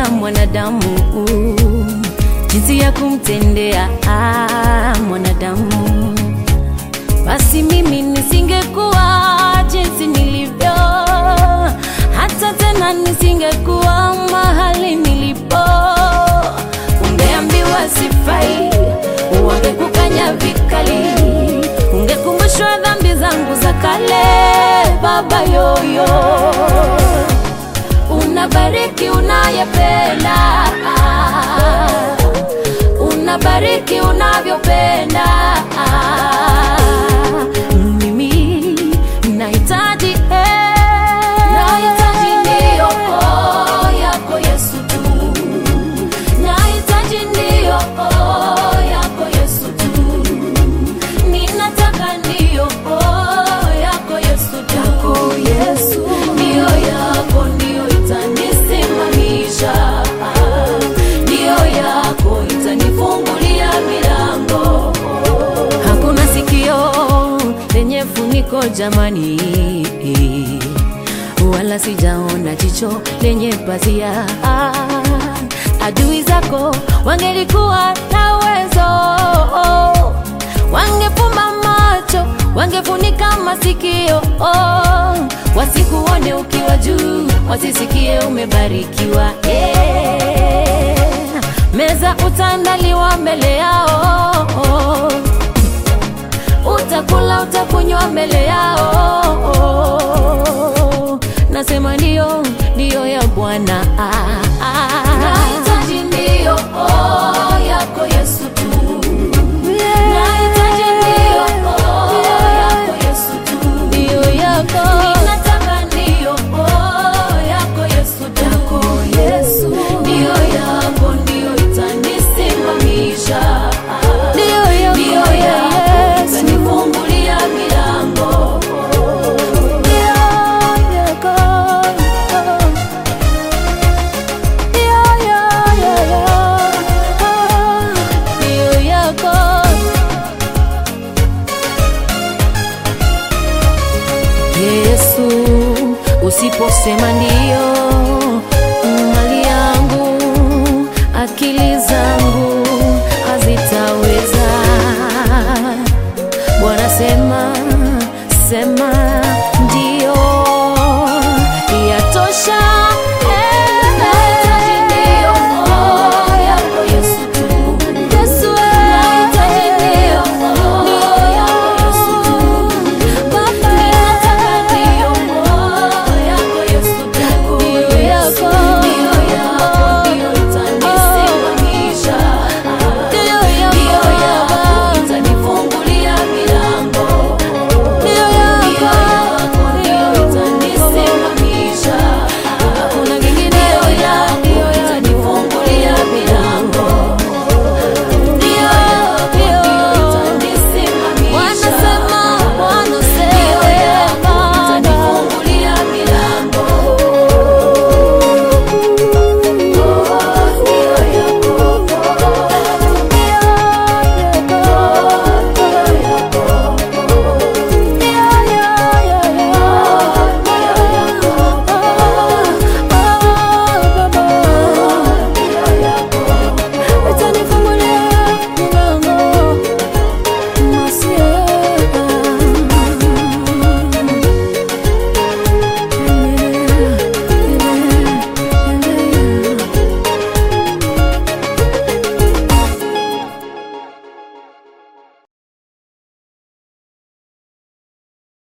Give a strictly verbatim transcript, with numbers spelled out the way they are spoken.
mwanadamu, jinsi ya kumtendea mwanadamu. Basi mimi nisingekuwa jinsi nilivyo, hata tena nisingekuwa mahali nilipo. Ungeambiwa sifai, wangekukanya vikali, ungekumbushwa dhambi zangu za kale. Baba yoyo, unabariki unayependa, unabariki unavyopenda. Mimi nahitaji eh, nahitaji ndio yako Yesu tu, nahitaji ndio yako Yesu tu, ninataka ndio yako Yesu tu. Yako Yesu, ndio yako ndio itanisimamisha, ndio yako itanifungulia milango. Hakuna sikio lenye funiko jamani, wala sijaona jicho lenye pazia. Adui zako wangelikuwa na uwezo, wangefumba macho, wangefunika masikio, wasikuone ukiwa juu, wasisikie umebarikiwa. eh. Meza utaandaliwa mbele yao, utakula utakunywa mbele yao. Nasema ndio, ndio ya Bwana.